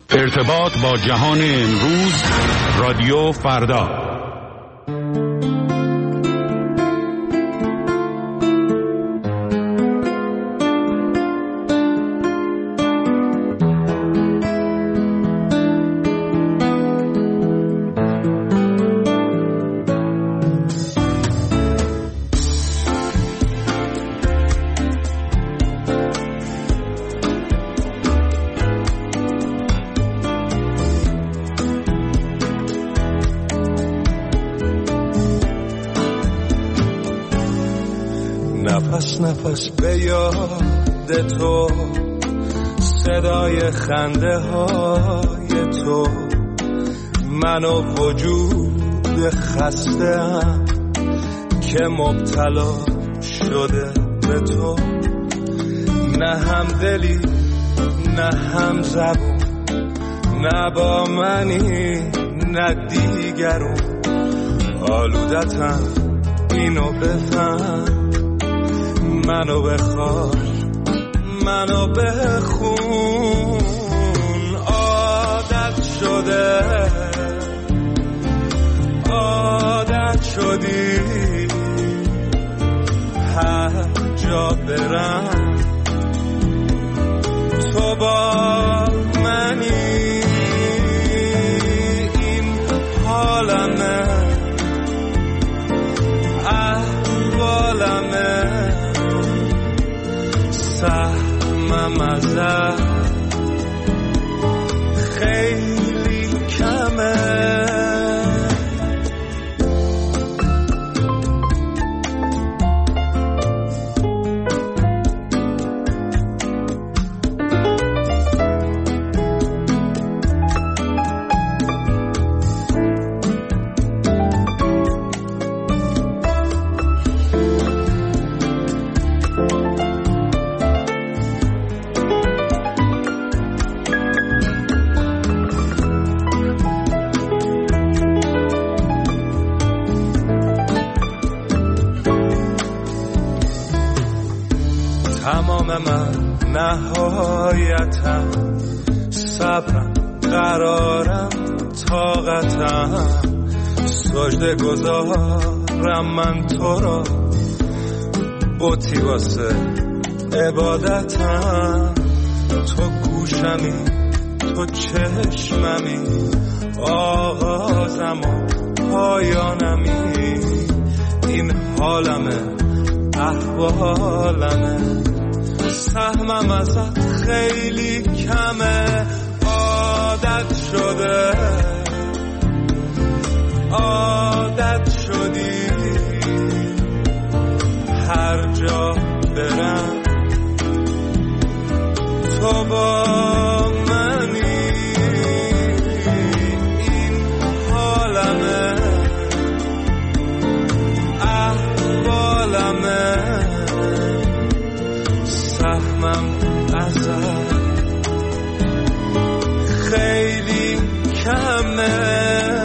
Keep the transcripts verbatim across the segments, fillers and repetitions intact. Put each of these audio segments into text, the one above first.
ارتباط با جهان امروز، رادیو فردا. نفس نفس به یاد تو، صدای خنده های تو، من و وجود خسته‌ام که مبتلا شده به تو. نه هم دلی نه هم زبون، نه با منی نه دیگرون. آلودتم اینو بفهم، منو بخواه منو بخون. عادت شده عادت شدی، هر جا برم تو با منی. این حالمه احوالمه، سهمم ازت خیلی کمه. تمام من نهایتم، صبرم قرارم طاقتم، سجده گذارم من تو را، بطی واسه عبادتم. تو گوشمی تو چشممی، آغازم و پایانمی. این حالمه احوالمه، سهمم ازت خیلی کمه. عادت شده عادت شدی، هر جا برم تو با منی. این حالمه احوالمه، سهمم ازت خیلی کمه.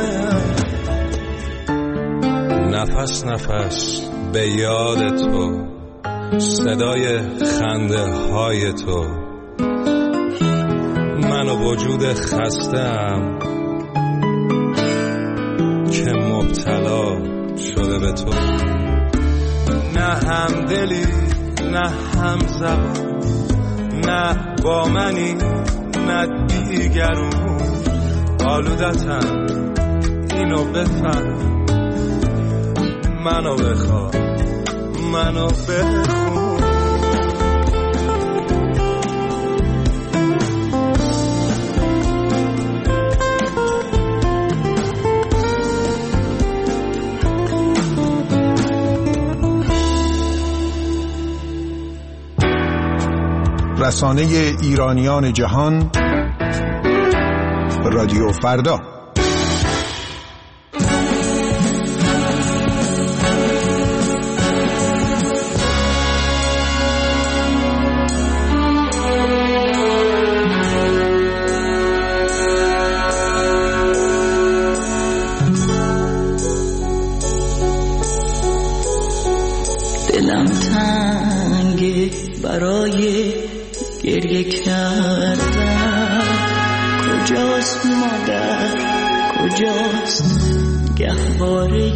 نفس نفس به یاد تو، صدای خنده های تو، من و وجود خسته‌ام که مبتلا شده به تو. نه هم دلی نه هم زبان، نه با منی نه دیگرون. آلودتم اینو بفهم، منو بخواه منو بخون. رسانه ایرانیان جهان، رادیو فردا. دلم تنگه برای گریه کردن، کجاست مادر کجاست گهواره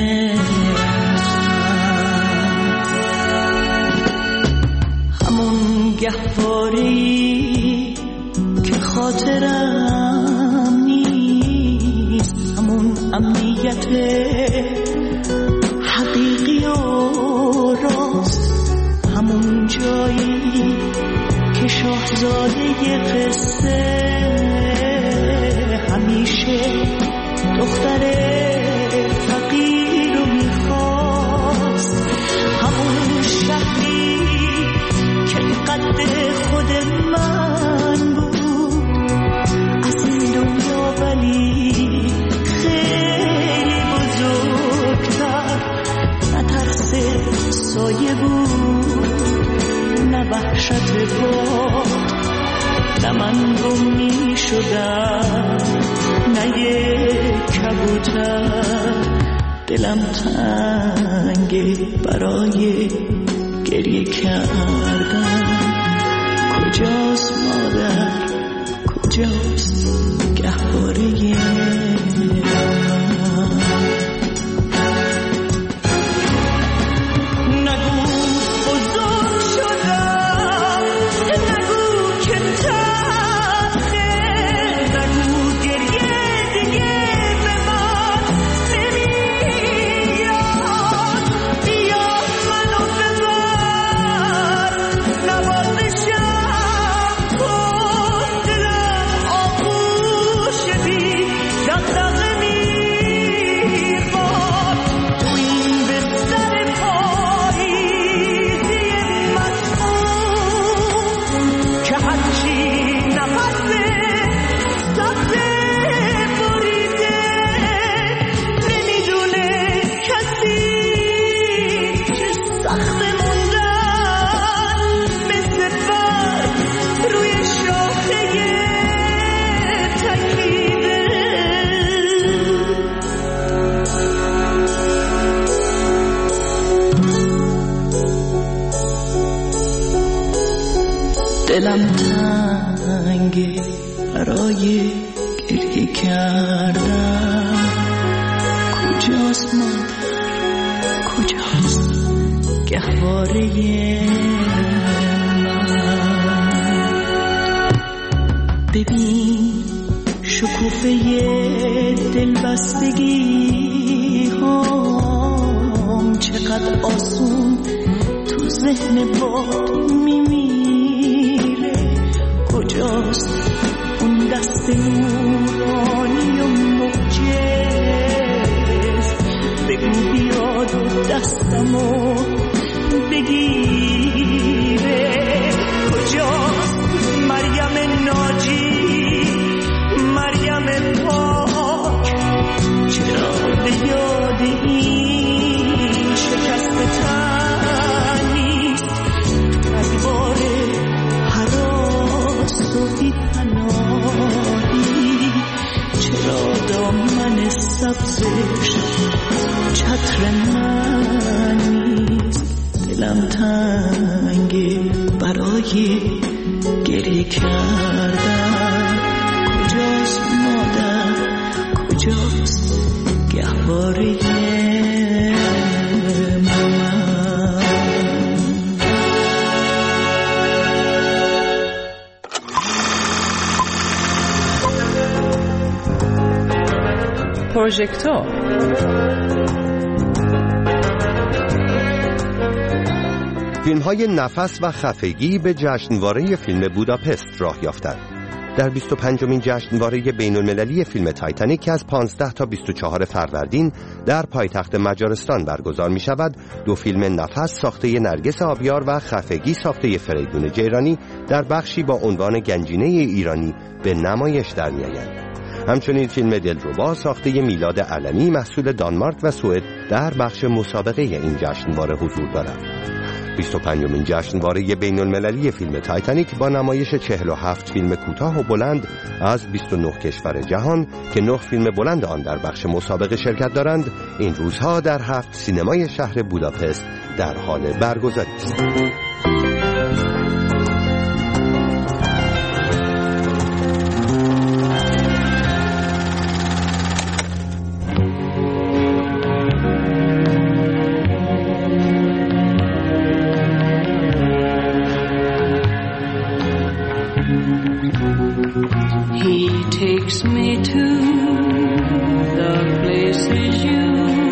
همون گهواری که خاطرم نیست، همون امنیت حقیقی و راست، همون جایی که شاهزاده قصه همیشه دختر فقیر رو میخواست، همون شهری که قد خود من بود از این دنیا ولی خیلی بزرگتر، نه ترس سایه بود نه وحشت باد، نه من گم می شدم نه یک کبوتر، دلم تنگه برای گریه کردن. کجاست مادر کجاست گهواره دلم تنگه برای گریه کردن. کجاست مادر کجاست گهواره من؟ ببین شکوفه دلبستگی هم چقدر آسون تو ذهن باد میمیره. کجاست اون دست نورانی و موجز؟ بگو بیاد و دستمو بگیره. کجاست مریم ناجی مریم پاک؟ چرا به یاد این شکست تن نیست؟ ادوار حراس و بی پناهی چرا دامن سبزش چتر من نیست؟ دلم تنگه برای گریه کردن. کجاست مادر کجاست گهواره من؟ پروژکتور فیلم‌های نفس و خفگی به جشنواره فیلم بوداپست راه یافتند. در بیست و پنجمین جشنواره بین‌المللی فیلم تایتانیک که از پانزده تا بیست و چهار فروردین در پایتخت مجارستان برگزار می شود، دو فیلم نفس ساخته نرگس آبیار و خفگی ساخته فریدون جیرانی در بخشی با عنوان گنجینه ایرانی به نمایش در می آیند. همچنین فیلم دلربا ساخته میلاد علمی محصول دانمارک و سوئد در بخش مسابقه این جشنواره حضور دارد. بیست و پنجمین جشنواره بین‌المللی فیلم تایتانیک با نمایش چهل و هفت فیلم کوتاه و بلند از بیست و نه کشور جهان که نه فیلم بلند آن در بخش مسابقه شرکت دارند، این روزها در هفت سینمای شهر بوداپست در حال برگزاری است. He takes me to the places you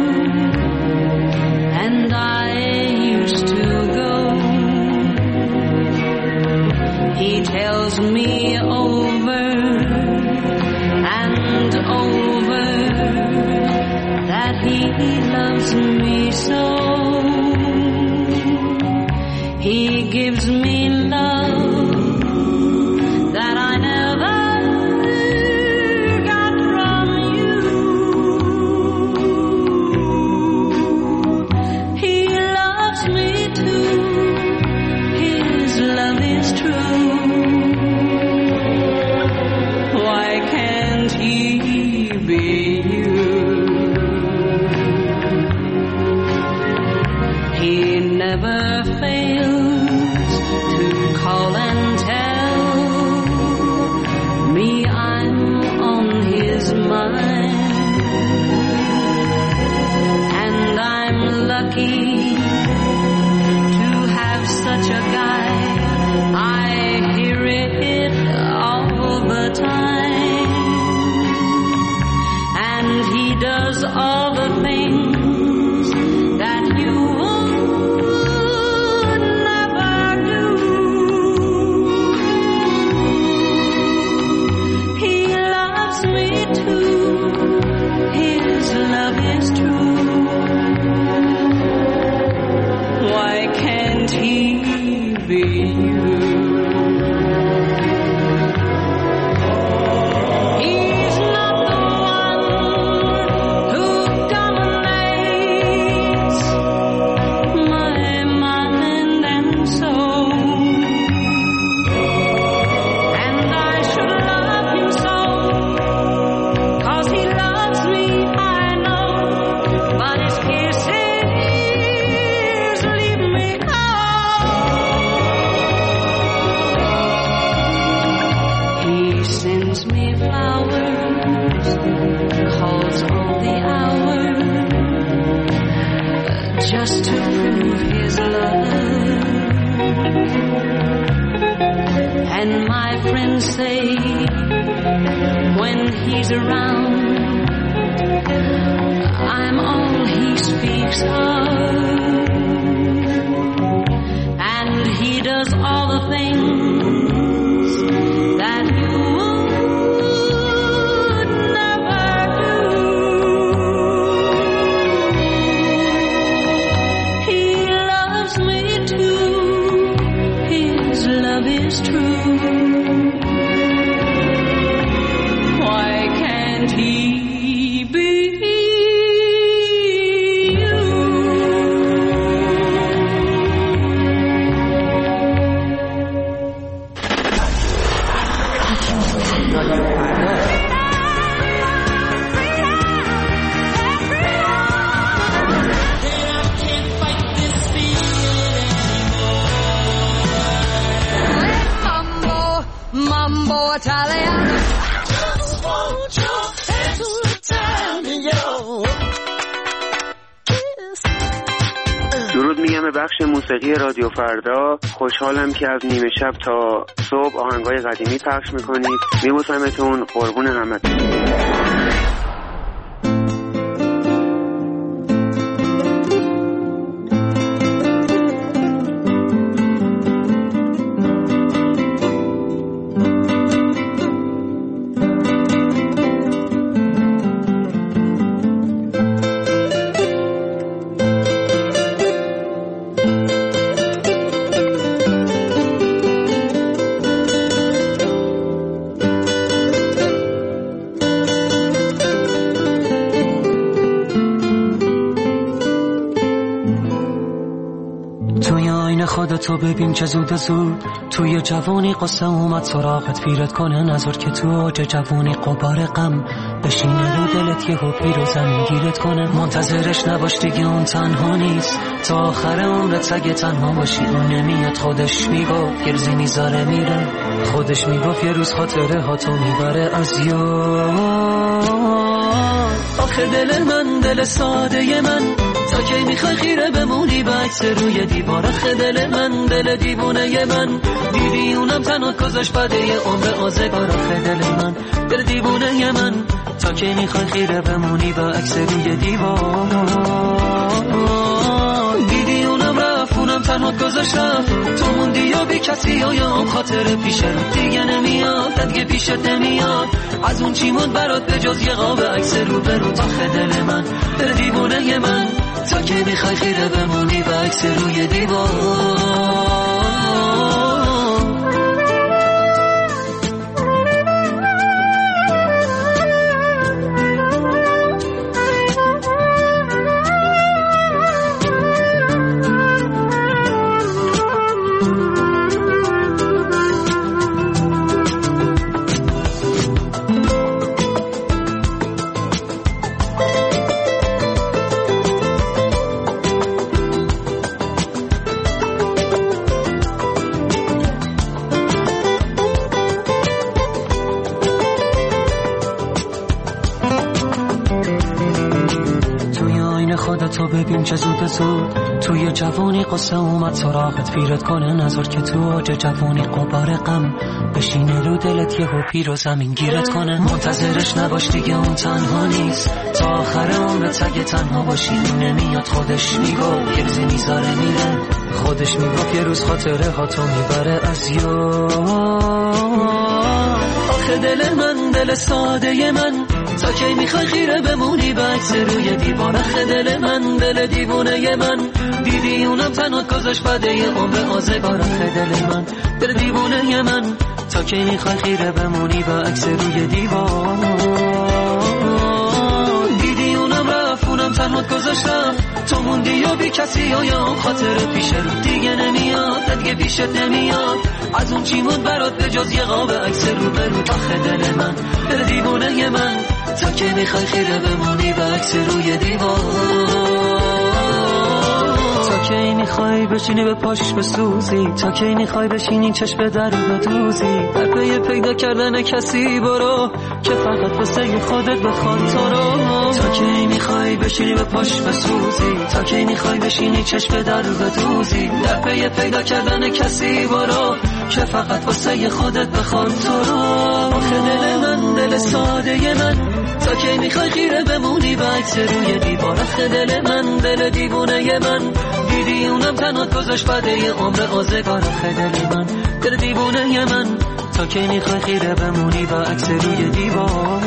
and I used to go. He tells me over and over that he loves me so. He gives me love that I never got from you. He loves me too. His love is true. Why can't he be you? He never fails to call and tell me I'm on his mind, and I'm lucky to have such a guy. I hear it all the time, and he does all the things that you would never do. He loves me too. His love is true. Why can't he be you? He's not the one who dominates my mind and soul, and I should love him so, 'cause he loves me, I know, but his kisses leave me cold. He sends me flowers, calls all the hours, just to prove his love. And my friends say when he's around, I'm all he speaks of. And he does all the things that you would never do. He loves me too. His love is true. Why can't he be you? Mambo Italiano. Just want your hands to tell me your kiss. درود میگم به بخش موسیقی رادیو فردا. خوشحالم که از نیمه شب تا صبح آهنگای قدیمی پخش میکنید. میبوسمتون، قربون همتون. تو ببین چه زود زود توی جوانی قصه اومد سراغت، پیرت کنه نظر که تو اوج جوانی قبار غم بشینه رو دلت، یهو پیر و زمین گیرت کنه. منتظرش نباش دیگه، اون تنها نیست تا آخر عمرت. سگه تنها باشی اون نمیاد، خودش میگفت گرزی میذاره میره، خودش میگفت یه روز خاطره ها تو میبره از یاد. آخه دل من دل ساده من تا کی میخوای خیره بمونی به عکس روی دیوار دل من؟ دل دیوونه من دیدی اونم تنات گذاشت بده یه عمر آزگار دل من. دل دیوونه من تا کی میخوای خیره بمونی به عکس روی دیوار؟ دیدی اونم رفت اونم تنات گذاشت رفت تو موندی یا بی کسی و یا اون خاطر پیشت دیگه نمیاد دیگه پیشت نمیاد. از اون چی موند برات به جز یه قاب عکس رو به رو آخه دل من. دل دیوونه من تا کی میخوای خیره بمونی به عکس روی دیوار؟ تو ببین چه زود زود توی جوانی قصه اومد سراغت پیرت کنه نظر که تو اوج جوانی قبار غم بشینه رو دلت یهو پیر و زمین گیرت کنه. منتظرش نباش دیگه اون تنها نیست تا آخر عمرت اگه تنها باشی نمیاد خودش میگفت یه روزی میذاره میره خودش میگفت یه روز خاطره ها تو میبره از یاد. آخه دل من دل ساده من تا کی میخوای خیره بمونی به عکس روی دیوار؟ آخه دل من دل دیوونه من دیدی اونم تنات گذاشت بده یه عمر آزگار دل من. دل دیوونه من تا کی میخوای خیره بمونی به عکس روی دیوار؟ دیدی اونم رفت اونم تنات گذاشت رفت تو موندی یا بی کسی و یا اون خاطر پیشت دیگه نمیاد دیگه پیشت نمیاد. از اون چی موند برات به جز یه قاب عکس رو به رو آخه دل من. دل دیوونه من تا کی میخوای خیره بمونی به عکس روی دیوار؟ تا کی میخوای بشینی به پاش بسوزی؟ تا کی میخوای بشینی چشم در رو بدوزی؟ در پی پیدا کردن کسی برو که فقط واسه خودت بخواد تو رو. تا کی میخوای بشینی به پاش بسوزی؟ تا کی میخوای بشینی چشم در رو بدوزی؟ در پی پیدا کردن کسی برو که فقط واسه خودت بخواد تو رو. آخه دل من دل ساده من تا کی میخوای خیره بمونی به عکس روی دیوار؟ آخه دل من دل دیوونه من دیدی اونم تنات گذاشت بده یه عمر آزگار آخه دل من. دل دیوونه من تا کی میخوای خیره بمونی به عکس روی دیوار؟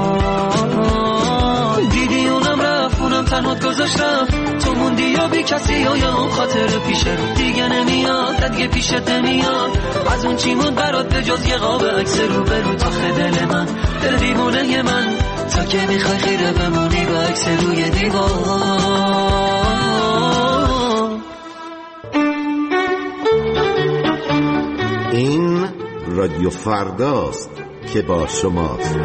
دیدی اونم رفت اونم تنات گذاشت رفت تو موندی یا بی کسی و یا اون خاطر پیشت دیگه نمیاد دیگه پیشت نمیاد. از اون چی موند برات به جز یه قاب عکس رو به رو آخه دل من. دل دیوونه من تا کی میخوای خیره بمونی به عکس روی دیوار؟ این رادیو فرداست که با شماست.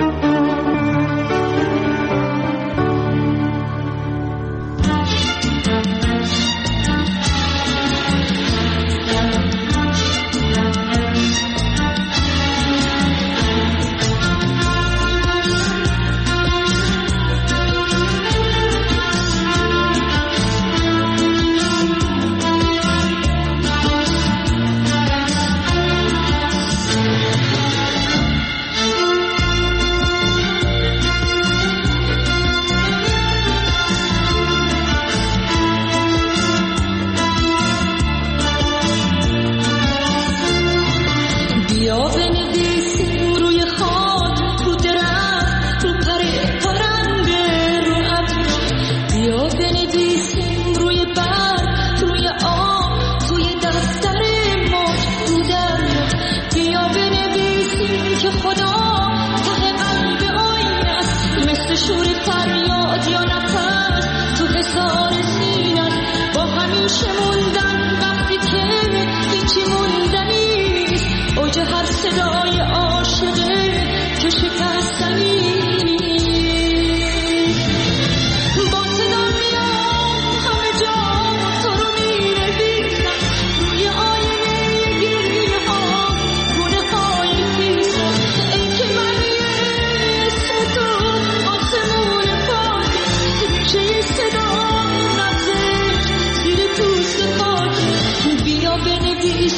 Ey ki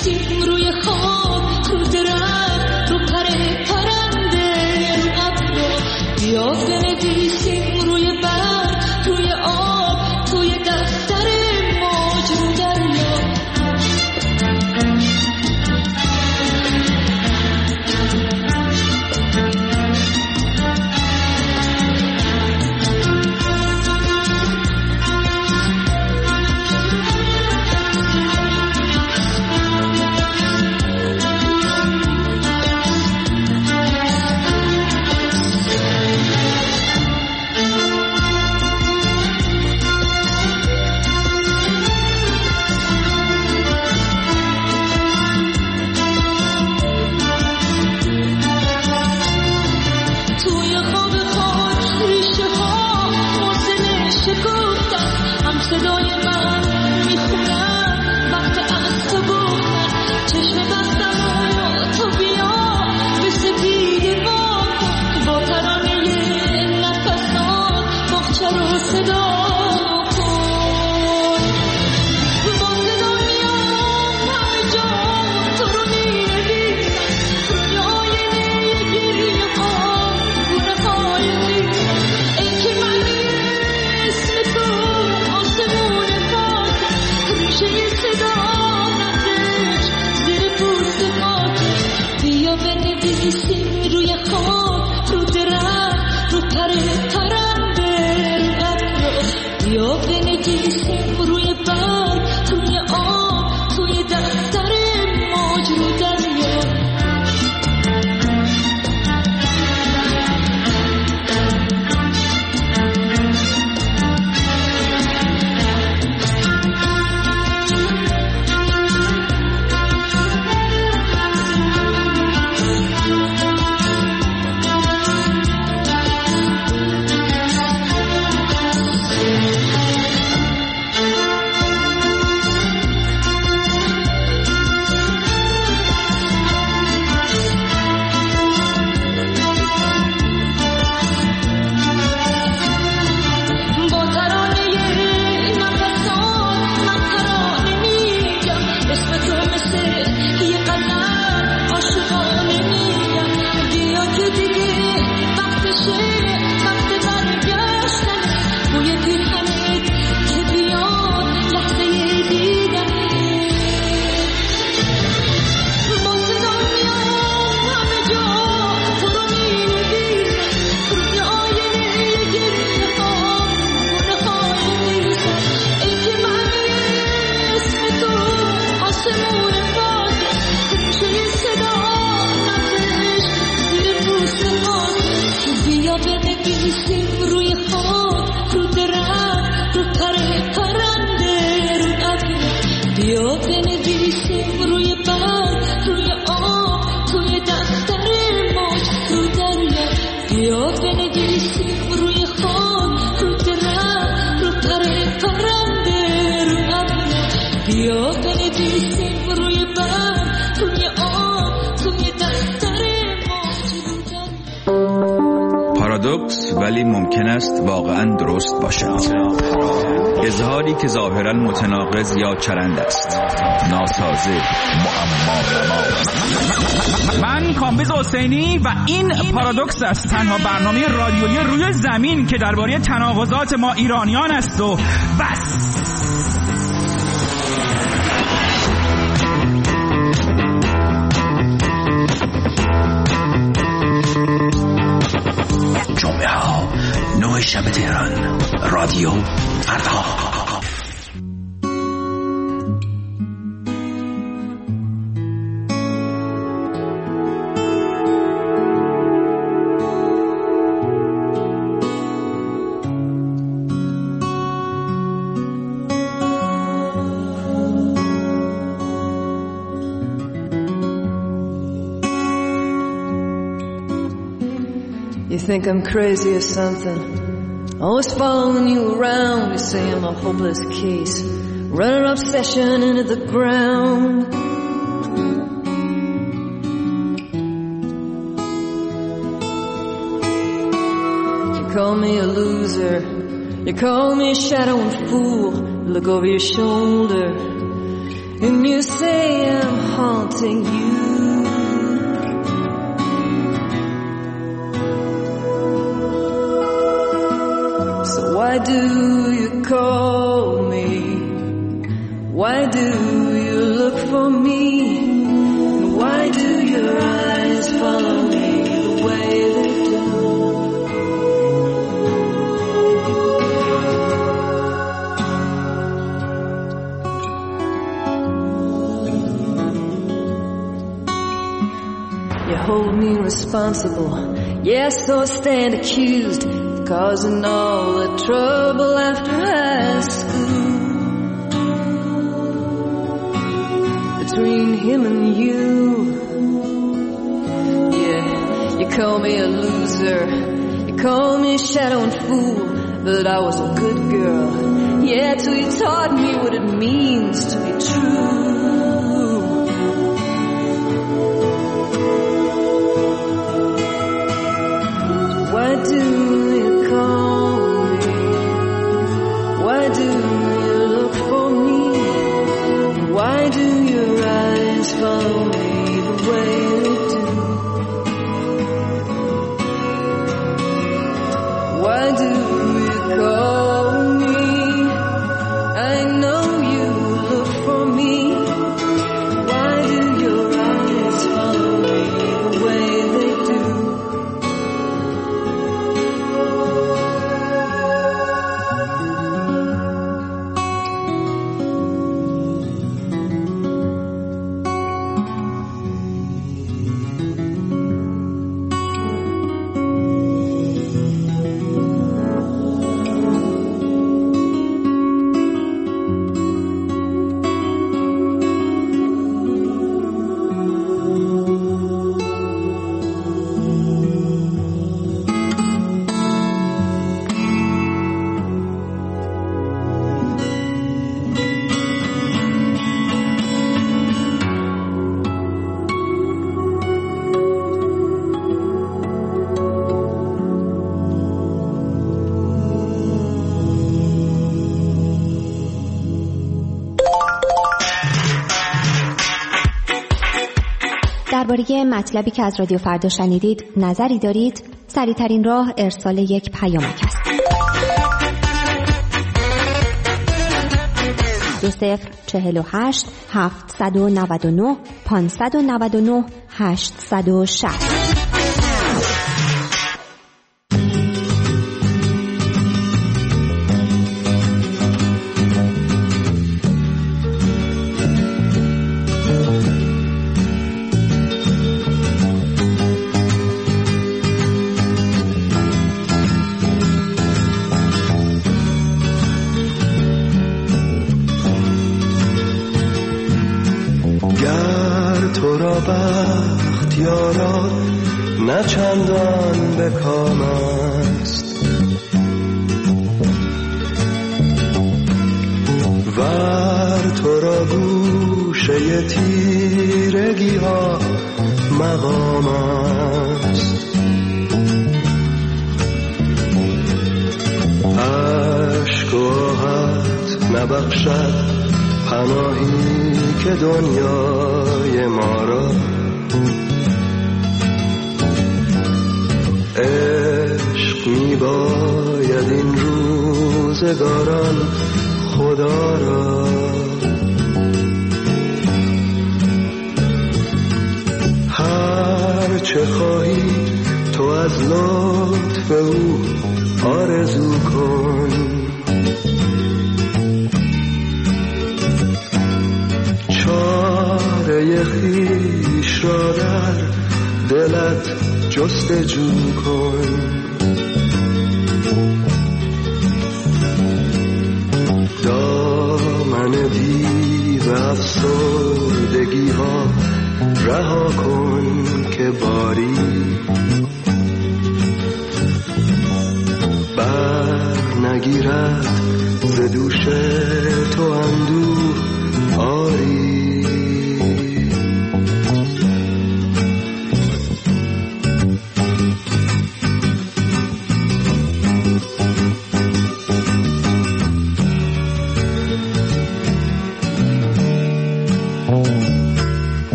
بنویسیم روی خواب، رو درخت، رو پر پرنده، رو ابر. بیا بنویسیم روی برگ، روی آب، توی دفتر موج، رو دریا. پارادوکس ولی ممکن است واقعا درست باشد. اظهاری که ظاهرا متناقض یا چرند است، ناسازه، معما. من کامبیز حسینی و این پارادوکس است، تنها برنامه رادیویی روی زمین که درباره تناقضات ما ایرانیان است و بس. جمعه ها نه شب تهران، رادیو فردا. You think I'm crazy or something, always following you around. You say I'm a hopeless case, run an obsession into the ground. You call me a loser, you call me a shadow and fool. Look over your shoulder, and you say I'm haunting you. So why do you call me? Why do you look for me? And why do your eyes follow me the way they do? You hold me responsible, yes, or stand accused, causing all the trouble after high school. Between him and you, yeah, you call me a loser, you call me a shadow and fool, but I was a good girl, yeah, till you taught me what it means to be true. Why do you call me? Why do you look for me? Why do your eyes follow me the way they do? Why do you call me? I know you look for me. Why do your eyes follow me the way they do? درباره مطلبی که از رادیو فردا شنیدید نظری دارید؟ سریع‌ترین راه ارسال یک پیامک است. دو صفر چهل و هشت هفتصد و نود و نه پانصد و نود و نه هشتصد و شصت. بخت یارا نه چندان به کام است، ور تو را گوشه تیرگی ها مقام است. عشق و آهت نبخشد پناهی که دنیای ما را، عشق می باید این روزگاران خدا را. هر چه خواهی تو از لطف او آرزو کن، چاره خویش را در دلت جستجو کن. دامن دیو افسردگی ها رها کن که باری بر نگیرد ز دوش تو اندوه آری.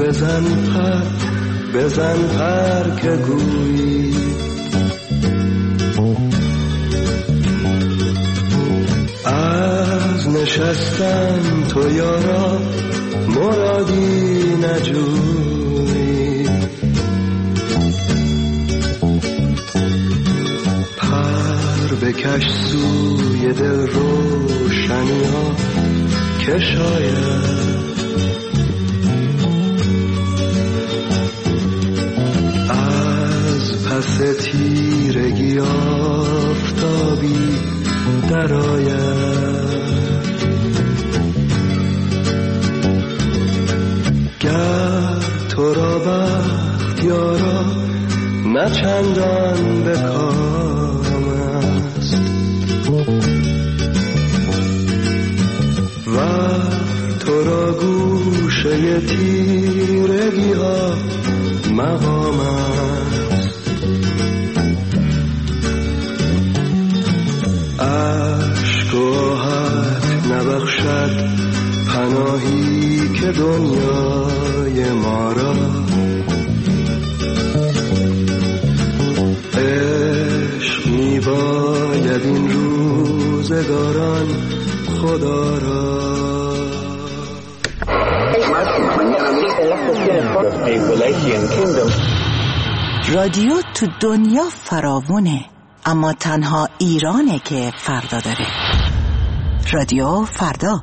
بزن پر بزن پر که گویی از نشستن تو یارا مرادی نجویی پر بکش سوی دل روشنی ها که شاید از پس تیرگی آفتابی درآید گر تو را بخت یارا نه چندان به کام است و تو را گوشه تیرگی ها مقام است عشق و آهت نبخشد پناهی که دنیای ما را عشق می باید این روزگاران خدا را. رادیو تو دنیا فراوونه، اما تنها ایرانه که فردا داره. رادیو فردا.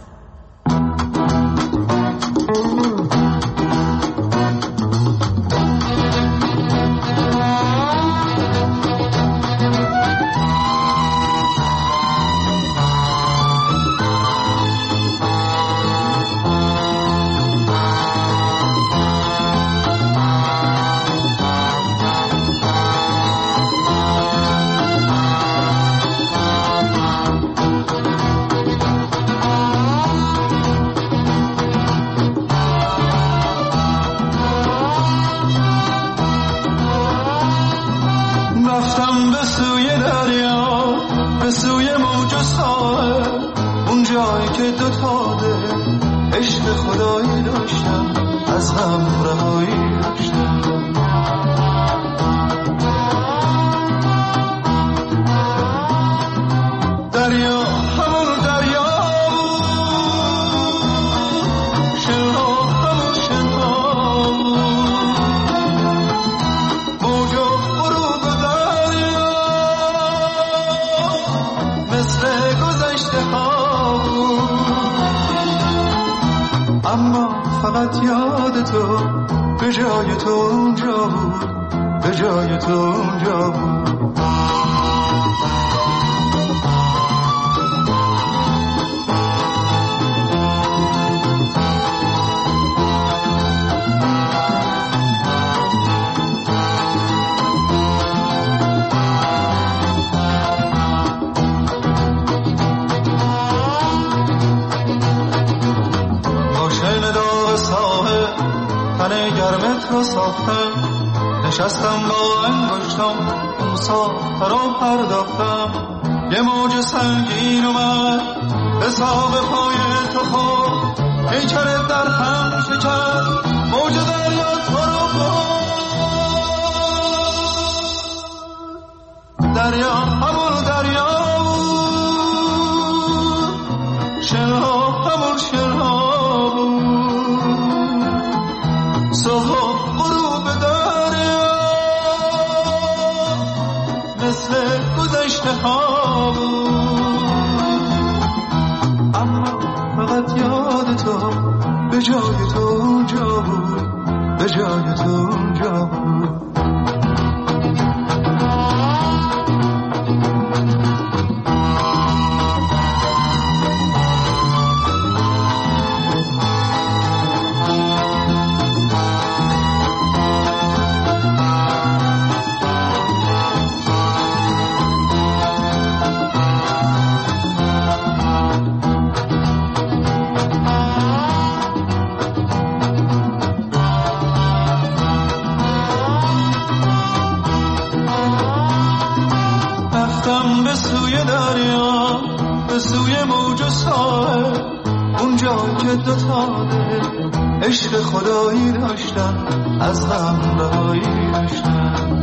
نشستم با انگشتم اون ساخت را پرداختم یه موج سنگین اومد به ساق پای تو خورد پیکرت در هم شکست موج دریا تو رو برد دریا همون دریا شنها همون شنها صبح غروب دریا مثل گذشته ها بود اما فقط یاد تو به جای تو اونجا بود به جای تو اونجا بود اونجا که دوتا دل عشق خدایی داشتن، از غم رهایی داشتن.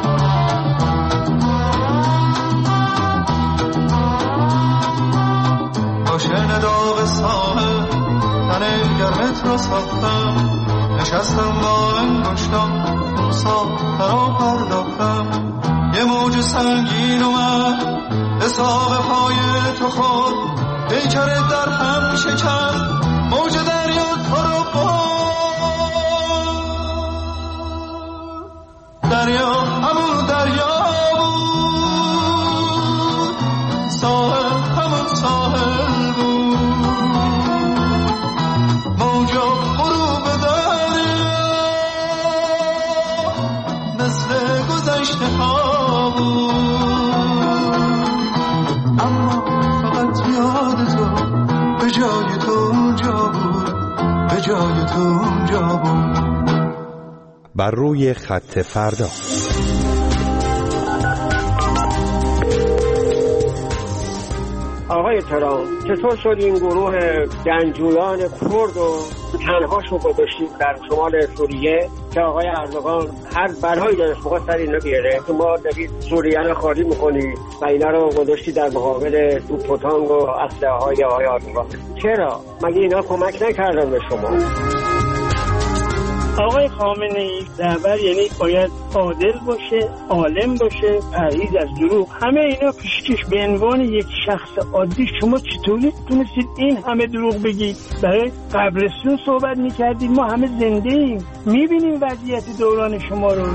با شن داغ ساحل تن گرمت رو ساختم، نشستم با انگشتم اون ساحل رو پرداختم. یه موج سنگین اومد حساب پای تو خود، پیکرت در هم شکست، موج دریا تو رو برد. دریا همون دریا بود، ساحل همون ساحل بود. موجا غروب دریا مثل گذشته ها بود. اما فقط یاد تو به جای تو اونجا بود، به جای تو اونجا بود. بر روی خط فردا. آقای ترام، چطور شد این گروه جنگجویان کرد و تنهاشو گذاشتید در شمال سوریه که آقای اردوغان هر بلایی داشت موقع سر اینا بیاره، که ما دارید سوریه رو خالی میکنی و اینا رو گذاشتی در مقابل توپ و تانگ و اسلحه های آقای اردوغان؟ چرا؟ مگه اینا کمک نکردن به شما؟ آقای خامنه‌ای رهبر یعنی باید عادل باشه، عالم باشه، پرهیز از دروغ. همه اینا پیشکش به عنوان یک شخص عادی شما چطوری تونستید این همه دروغ بگید؟ برای قبرستون صحبت میکردید، ما همه زنده ایم، میبینیم وضعیت دوران شما رو.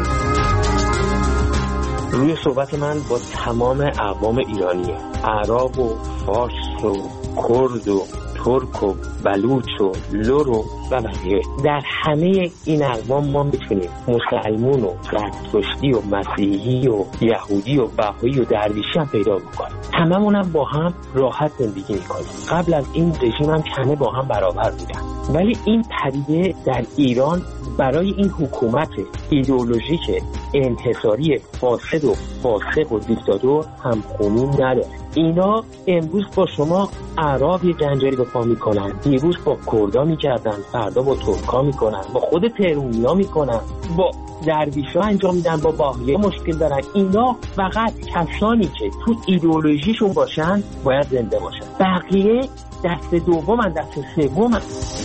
روی صحبت من با تمام اقوام ایرانیه، اعراب و فارس و کرد و ترک و بلوچ و لور و بقیه. در همه این اقوام ما میتونیم مسلمون و زرتشتی و مسیحی و یهودی و بهایی و درویشی هم پیدا بکنیم. هممون هم با هم راحت زندگی میکنیم. قبل از این رژیم هم همه با هم برابر بودن، ولی این پدیده در ایران برای این حکومت ایدئولوژیک انحصاری فاسد و فاسق و دیکتاتور همخونی نداره. اینا امروز با شما اعراب یه جنجالی به پا میکنن، دیروز با کردا میکردن، فردا با ترکا میکنن، با خود تهرونیا میکنن، با درویشا انجام میدن، با باهیا مشکل دارن. اینا فقط کسانی که تو ایدئولوژیشون باشن باید زنده باشن، بقیه دست دومن، دست سومن.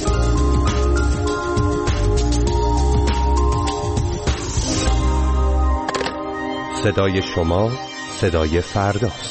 صدای شما صدای فرداست.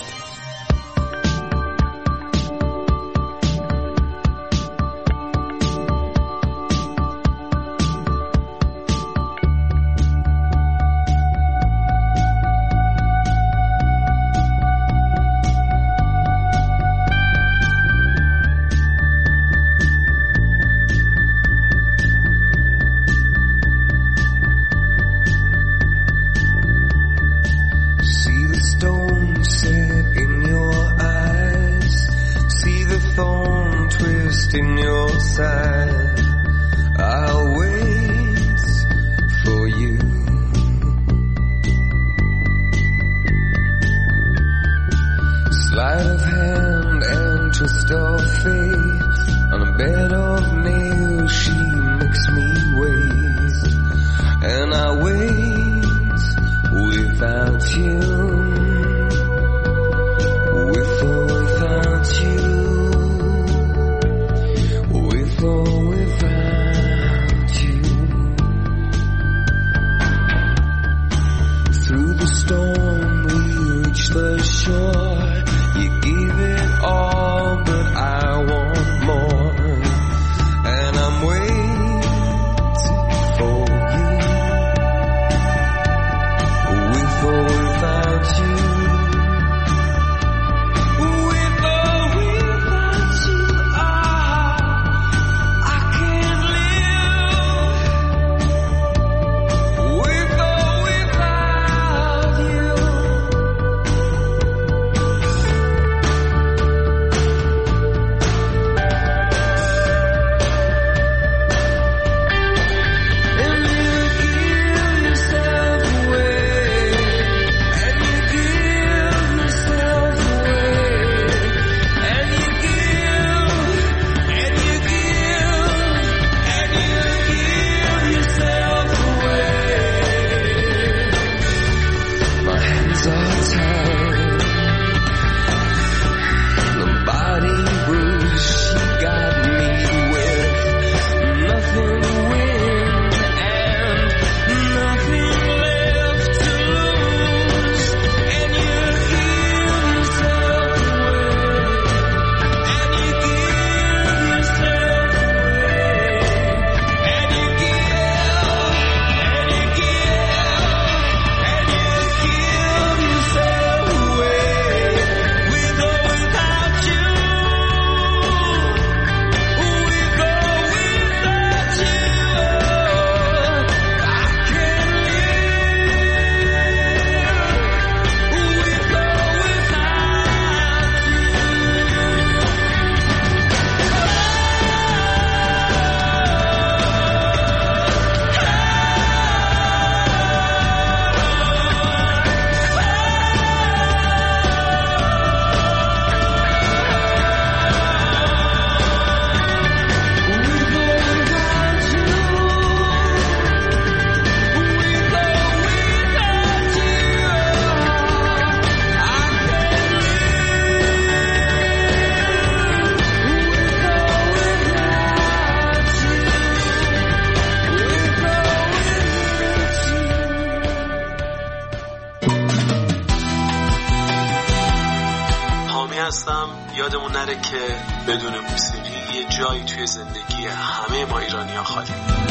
میخواستم یادمون نره که بدون موسیقی یه جایی توی زندگی همه ما ایرانی‌ها خالی.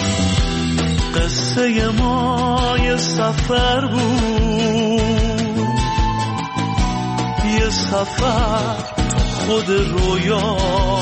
قصه ما یه سفر بود، یه سفر خود رویا،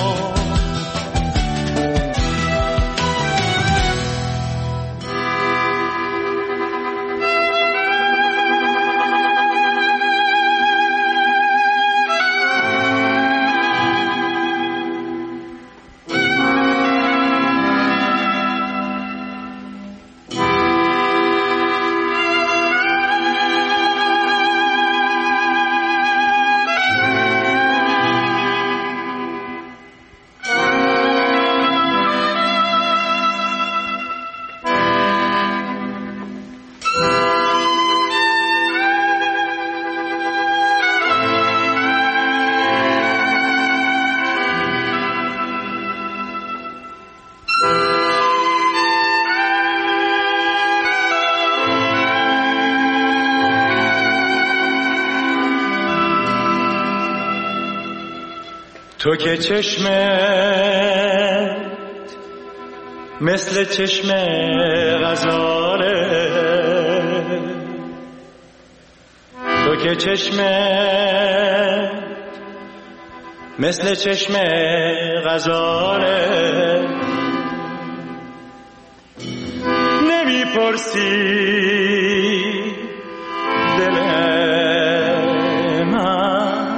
تو که چشمت مثل چشم غزاله، تو که چشمت مثل چشم غزاله، نمیپرسی دل من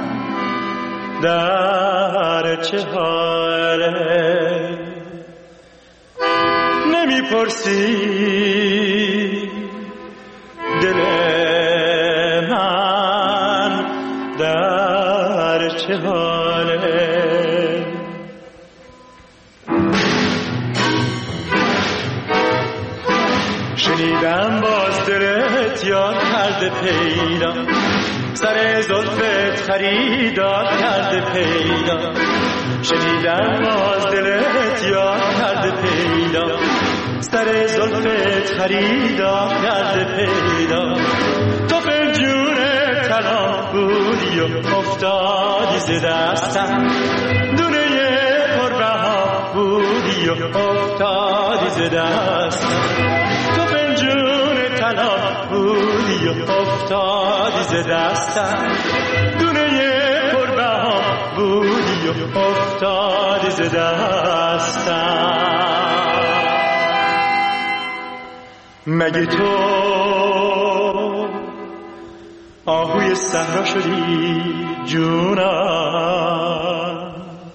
در چه حاله، نمیپرسی دل من در چه حاله. شنیدم باز دلت یاد کرده پیدا، سر زلفت خریدار کرده پیدا. شنیدم باز دلت یاد کرده پیدا، سر زلفت خریدار کرده پیدا. تو پنجون طلا بودی و افتادی ز دستم، دونه پربها بودی و افتادی ز دستم. تو پنجون طلا بودی و افتادی ز دستم، دونه پربها بودی و افتادی ز دستم. مگه تو آهوی صحرا شدی جونم،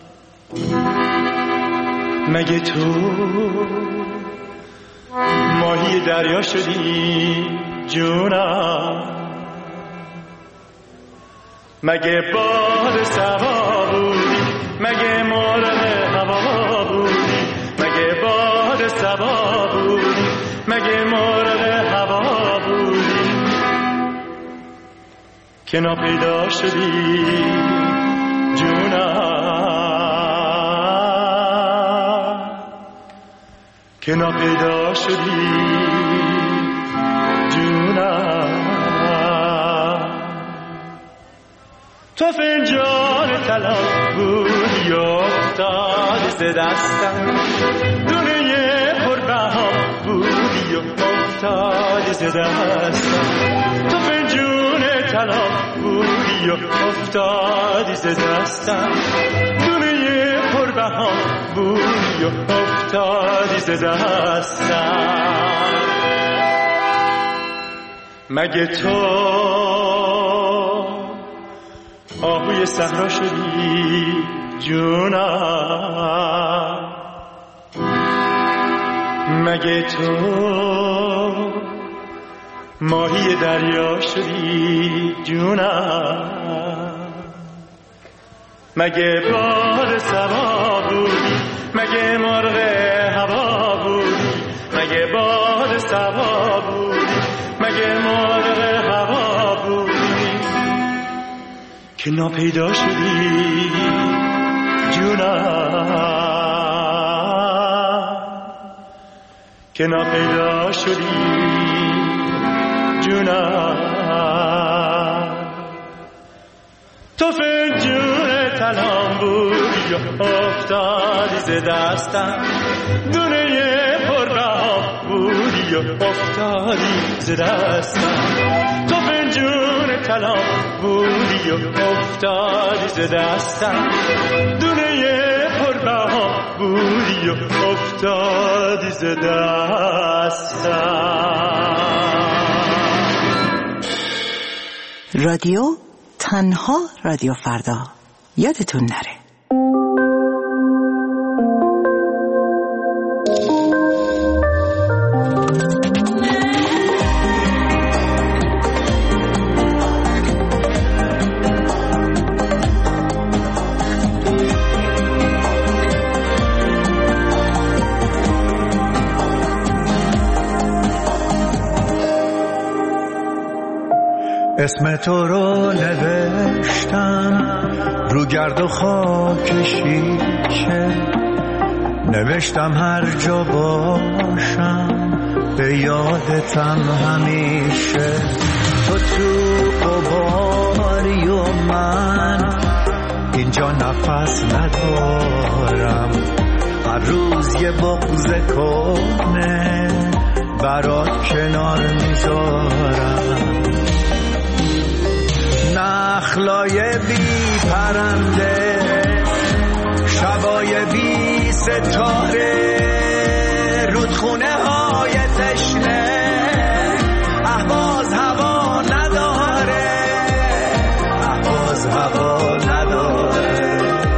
مگه تو ماهی دریا شدی جونم، مگه باد صبا بودی، مگه مرغ هوا بودی، مگه باد صبا بودی، مگه مرغ هوا بودی که ناپیدا شدی جونم، که ناپیدا شدی جونم. تو فنجان طلا بودی افتادی ز دستم، دونه پربها بودی افتادی ز دستم. تو فنجون طلا بودی افتادی ز دستم، دونه پربها بودی افتادی ز دستم. مگه تو آهوی صحرا شدی جونم، مگه تو ماهی دریا شدی جونم، مگه باد صبا بودی، مگه مرغ هوا بودی، مگه باد صبا بودی، مگه مرغ هوا بودی که ناپیدا شدی جونم، که ناپیدا شدی جونم. تو فنجون بودی و افتادی ز دستم، دونه پرراه بودی و افتادی ز دستم، تو فنجون طلا بودی و افتادی ز دستم، دونه پرراه بودی و افتادی ز دستم. رادیو تنها رادیو فردا، یادتون نره. اسم تو رو نوشتم رو گرد و خاک شیشه، نوشتم هر جا باشم به یادتم همیشه. تو تو قباری و من اینجا نفس ندارم، هر روز یه بغض کنه برات کنار میذارم. نخلای بی پرنده، شبای بی ستاره، رودخونه های تشنه، اهواز هوا نداره، اهواز هوا نداره.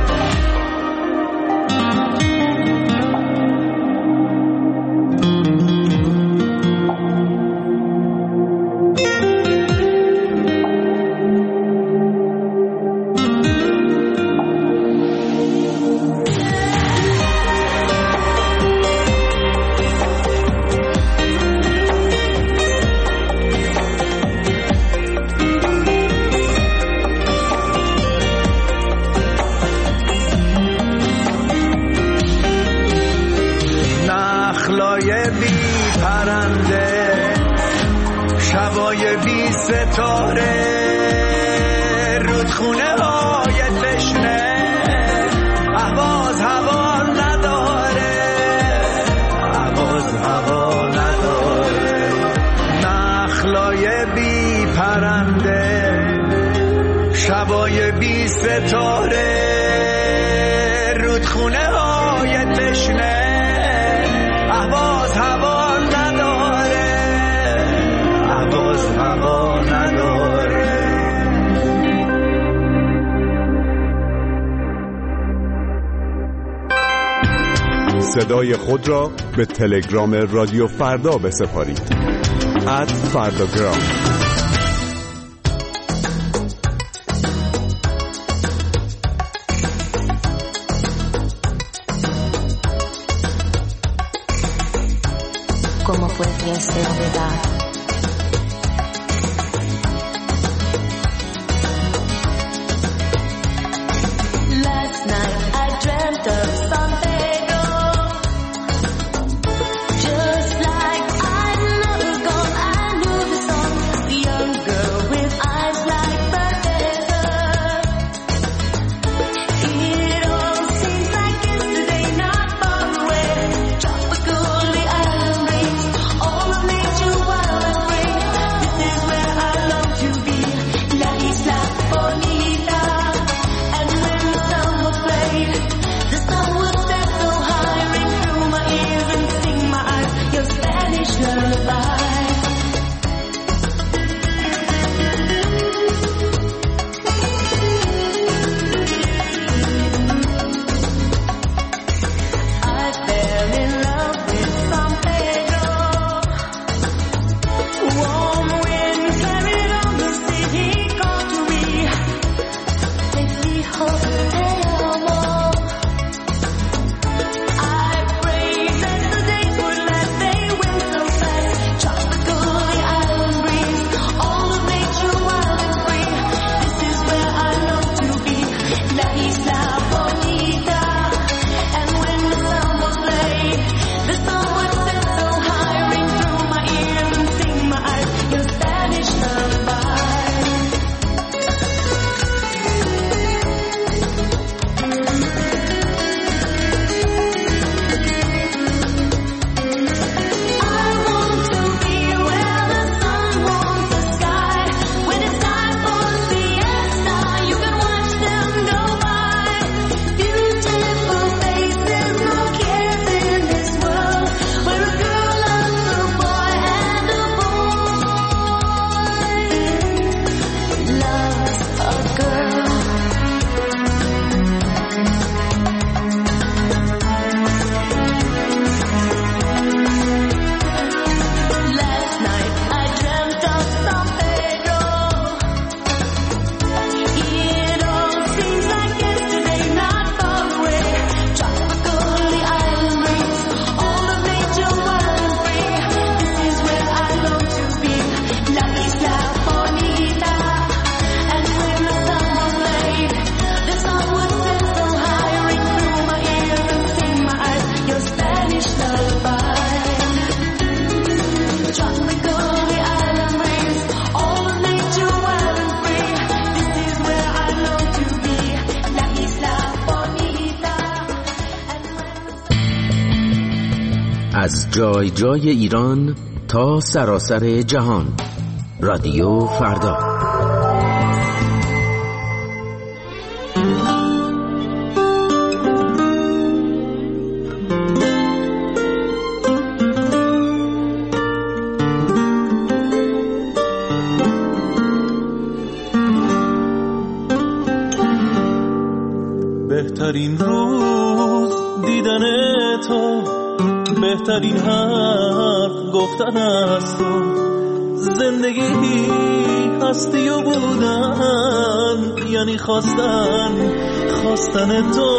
ستاره، رودخونه های تشنه، اهواز هوا نداره، اهواز هوا نداره. نخلای بی پرنده، شبای بی ستاره، رودخونه های تشنه، اهواز هوا نداره، اهواز هوا نداره. صدای خود را به تلگرام رادیو فردا بسپارید. ات فرداگرام. ¿Cómo podría ser verdad? Last night I dreamt of San Pedro, just like I never go. I knew the song, the young girl with eyes like the desert. It all seems like yesterday, not far away. Tropical, the island breeze, all of nature. از جای جای ایران تا سراسر جهان. رادیو فردا. بهترین روز دیدن تو، بهترین حرف گفتن از تو، زندگی هستی و بودن یعنی خواستن خواستن تو.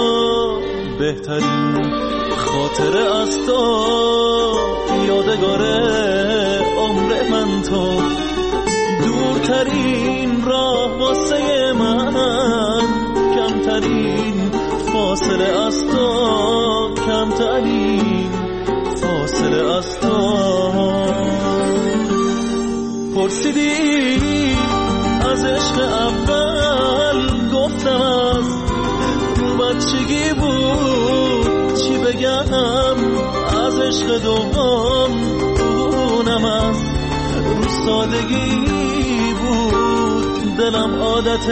بهترین خاطره از تو، یادگار عمر من تو، دورترین راه واسه من، کمترین فاصله از تو، کمترین فاصله از تو. پرسیدی از عشق اول، گفتم از تو بچگی بود، چی بگم از عشق دوم، اونم از رو سادگی بود. دلم عادت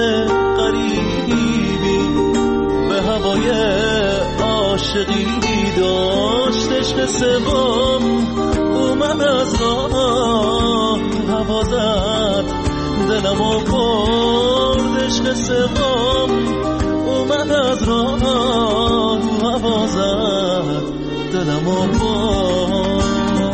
غریبی به هوای عاشقی داشت، عشق سوم اومد از راه هوا زد، دلمو برد. عشق سوم اومد از راه هوا زد، دلمو برد.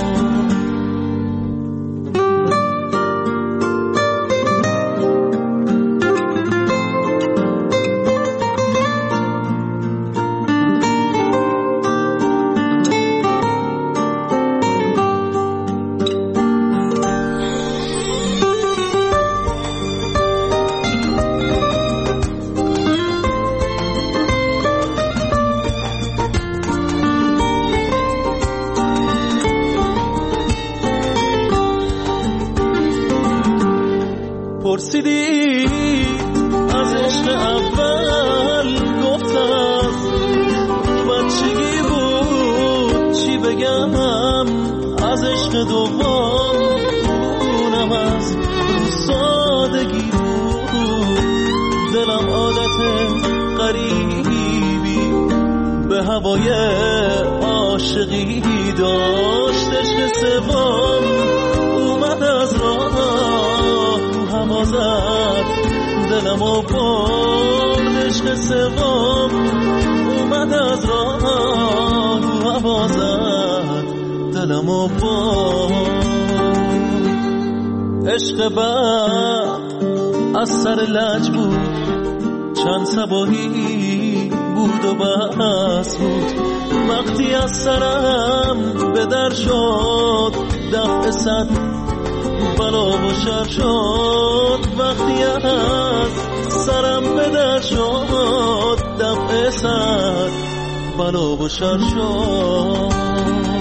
پرسیدی از عشق اول، گفتم بچگی بود، چی بگم از عشق دوم، اونم از سادگی بود. دلم عادت غریبی به هوای عاشقی داشت، عشق سوم اومد از راه هوا زد، دلمو برد. عشق سوم اومد از راه هوا زد، دلمو برد. عشق بعد از سر لج بود، چند صباحی بود و بس بود. وقتی از سرم به در شد، دفع صد بلا و شر شد. وقتی از سرم به در شد، دفع صد بلا و شر شد.